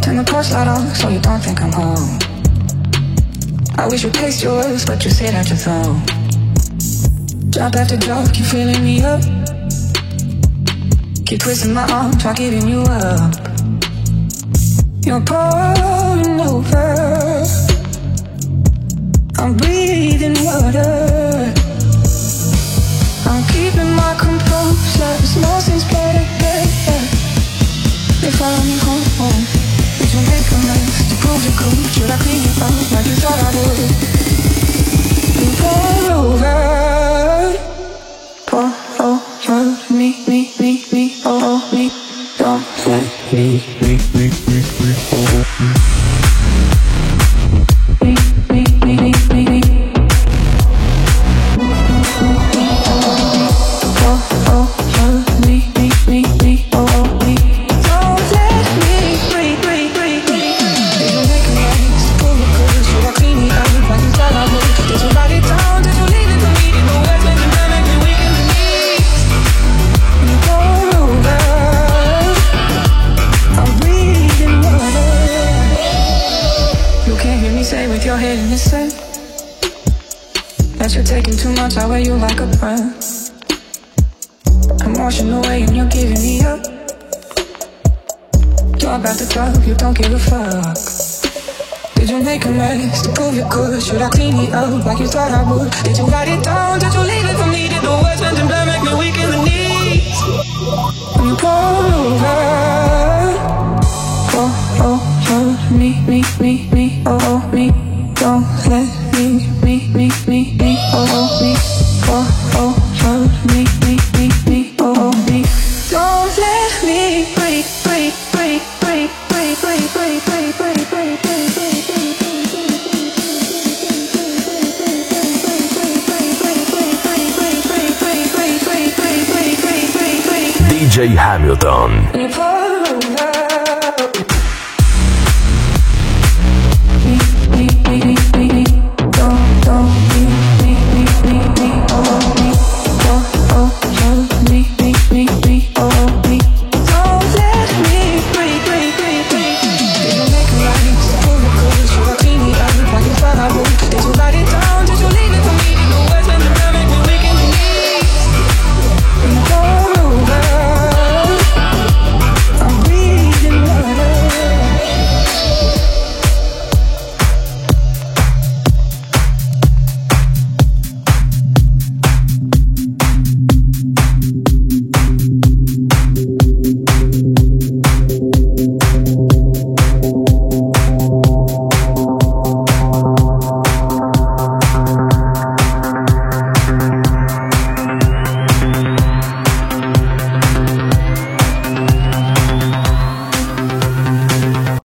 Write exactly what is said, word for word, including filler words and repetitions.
Turn the porch light off so you don't think I'm home. I wish you taste yours, but you say that you're throw. Drop after drop, keep filling me up. Keep twisting my arm, try giving you up. You're pouring over. I'm breathing water. I'm keeping my composure. Small things better, better. They follow me home. Did you make a mess to prove you're cool? Should I clean you up like you thought I would? You pour over. Pour over me, me, me, me, oh, oh, me. Don't let me, me, me, me, me, oh, oh, me. You're taking too much, I wear you like a friend. I'm washing away and you're giving me up. You're about to talk, you don't give a fuck. Did you make a mess to prove you could? Should I clean it up like you thought I would? Did you write it down? Did you leave it for me? Did the words meant in blood make me weak in the knees? When you pour over, pour over me, me, me, me, oh, oh, me. Don't let me, me, me, me, me, oh, oh, me. Oh, oh, oh, me, me, me, me, oh, oh, me. Don't let me break, break, break, break, break, break, break, break, break, break, break, break, D J Hamilton.